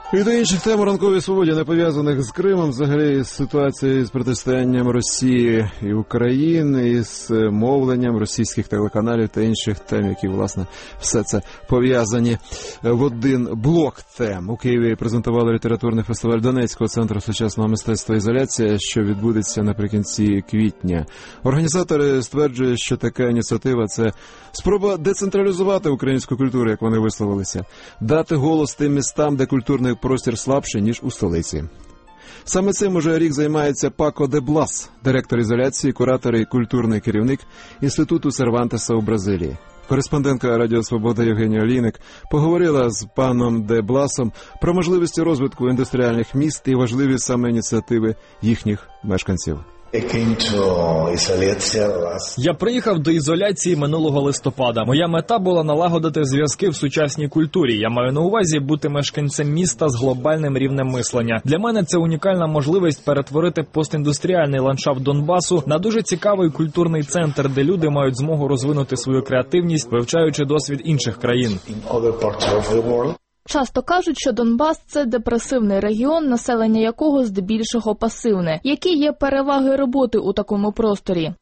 І до інших тем у ранковій свободі, не пов'язаних з Кримом, взагалі з ситуацією з протистоянням Росії і України, і з мовленням російських телеканалів та інших тем, які, власне, все це пов'язані в один блок тем. У Києві презентували літературний фестиваль Донецького центру сучасного мистецтва «Ізоляція», що відбудеться наприкінці квітня. Організатори стверджують, що така ініціатива – це спроба децентралізувати українську культуру, як вони висловилися, дати голос тим містам, де культурний простір слабший, ніж у столиці. Саме цим уже рік займається Пако де Блас, директор «Ізоляції», куратор і культурний керівник Інституту Сервантеса у Бразилії. Кореспондентка Радіо Свобода Євгенія Олійник поговорила з паном де Бласом про можливості розвитку індустріальних міст і важливість саме ініціативи їхніх мешканців. Я приїхав до ізоляції минулого листопада. Моя мета була налагодити зв'язки в сучасній культурі. Я маю на увазі бути мешканцем міста з глобальним рівнем мислення. Для мене це унікальна можливість перетворити постіндустріальний ландшафт Донбасу на дуже цікавий культурний центр, де люди мають змогу розвинути свою креативність, вивчаючи досвід інших країн. Часто кажуть, що Донбас – це депресивний регіон, населення якого здебільшого пасивне. Які є переваги роботи у такому просторі?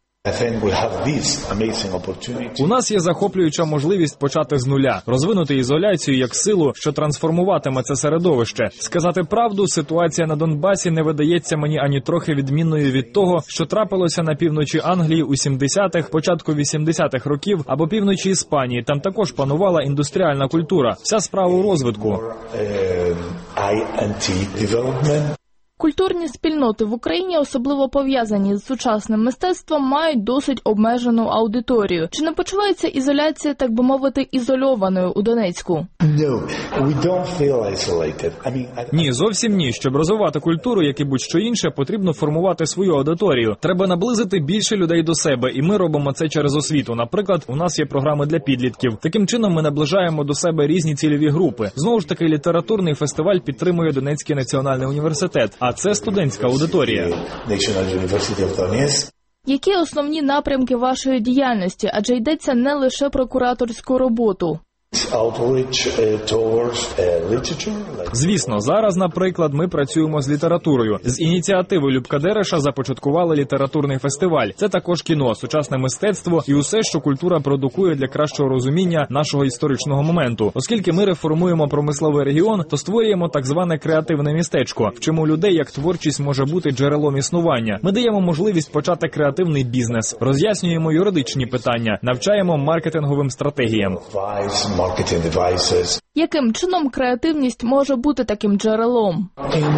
У нас є захоплююча можливість почати з нуля, розвинути ізоляцію як силу, що трансформуватиме це середовище. Сказати правду, ситуація на Донбасі не видається мені ані трохи відмінною від того, що трапилося на півночі Англії у 70-х, початку 80-х років, або півночі Іспанії. Там також панувала індустріальна культура. Вся справа у розвитку. Культурні спільноти в Україні, особливо пов'язані з сучасним мистецтвом, мають досить обмежену аудиторію. Чи не почувається ізоляція, так би мовити, ізольованою у Донецьку? Ні, зовсім ні. Щоб розвивати культуру, як і будь-що інше, потрібно формувати свою аудиторію. Треба наблизити більше людей до себе, і ми робимо це через освіту. Наприклад, у нас є програми для підлітків. Таким чином ми наближаємо до себе різні цільові групи. Знову ж таки, літературний фестиваль підтримує Донецький національний університет. А це студентська аудиторія. Які основні напрямки вашої діяльності? Адже йдеться не лише про кураторську роботу. Звісно, зараз, наприклад, ми працюємо з літературою. З ініціативи Любка Дереша започаткували літературний фестиваль. Це також кіно, сучасне мистецтво і усе, що культура продукує для кращого розуміння нашого історичного моменту. Оскільки ми реформуємо промисловий регіон, то створюємо так зване креативне містечко, вчимо людей, як творчість може бути джерелом існування. Ми даємо можливість почати креативний бізнес, роз'яснюємо юридичні питання, навчаємо маркетинговим стратегіям. Яким чином креативність може бути таким джерелом?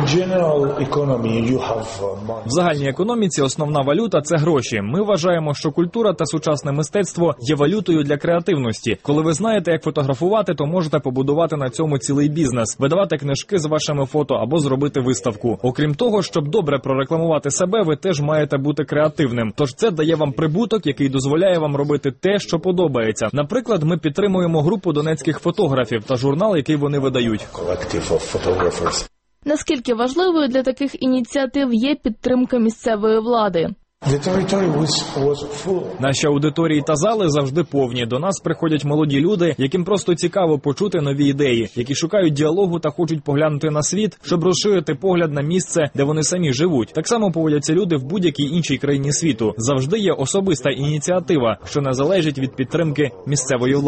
В загальній економіці основна валюта – це гроші. Ми вважаємо, що культура та сучасне мистецтво є валютою для креативності. Коли ви знаєте, як фотографувати, то можете побудувати на цьому цілий бізнес, видавати книжки з вашими фото або зробити виставку. Окрім того, щоб добре прорекламувати себе, ви теж маєте бути креативним. Тож це дає вам прибуток, який дозволяє вам робити те, що подобається. Наприклад, ми підтримуємо групу донецьких фотографів та журнал, який вони видають. Наскільки важливою для таких ініціатив є підтримка місцевої влади? Наші аудиторії та зали завжди повні. До нас приходять молоді люди, яким просто цікаво почути нові ідеї, які шукають діалогу та хочуть поглянути на світ, щоб розширити погляд на місце, де вони самі живуть. Так само поводяться люди в будь-якій іншій країні світу. Завжди є особиста ініціатива, що не залежить від підтримки місцевої влади.